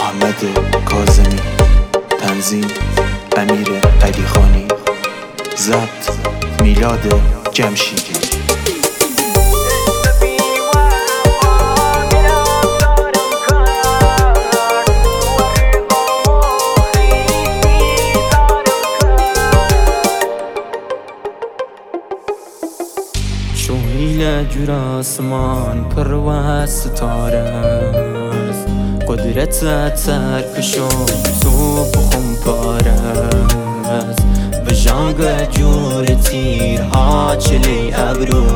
محمد کاظمی، تنظیم امیر علیخانی، ضبط میلاد جمشیدی. شویل جور آسمان پر و ستاره است، قدرت سرکشم تو بخم پاره است. به جانگ جور تیرها چلی ابرو،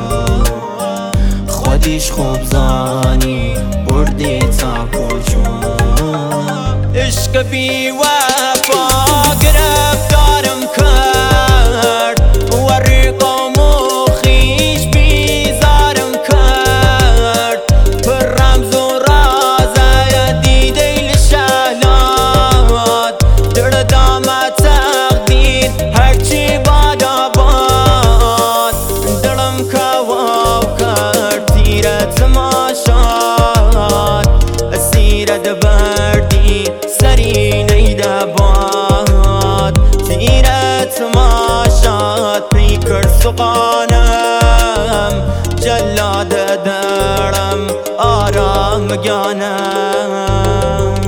خودیش خوب زانی بردی تا کجا. عشق بی وفا گرفتارم کرد، ورقم و خویش بیزارم کرد. پر رمز و راز دیده لشهلات، در دامت تقدیر هرچی بادا باد. دلم کواو کرد تیرت ماشاد، اسیرت بردی سری نیده باد. تیرت ماشاد پیکر سقانم، جلاد درم آرام گانم.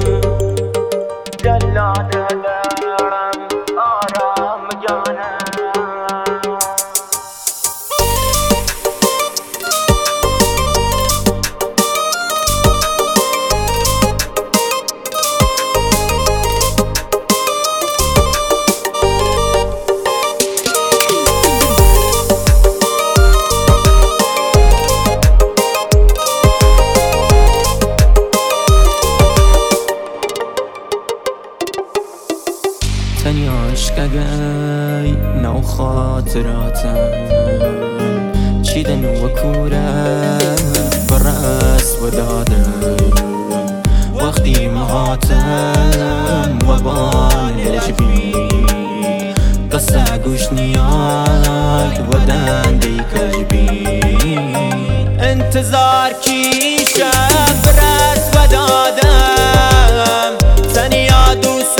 جلاد درم آرام گانم. تنی عشقگی نو خاطراتم، چیدن و کورم برس و دادم. وقتی مهاتم و بان لجبی، قصه گوش نیای و دندی کجبی. انتظار کی شب برس و دادم، تنی دوست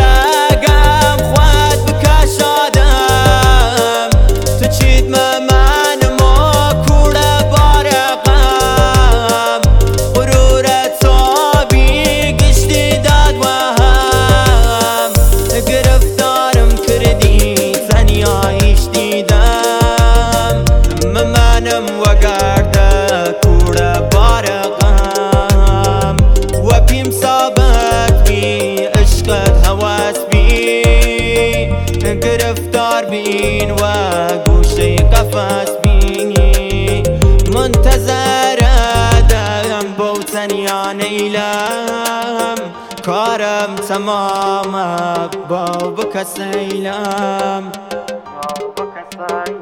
گرفتار بین و گوشه قفس بینی. منتظر دم بوتنیا نیلم، کارم تمام با بکسیلم.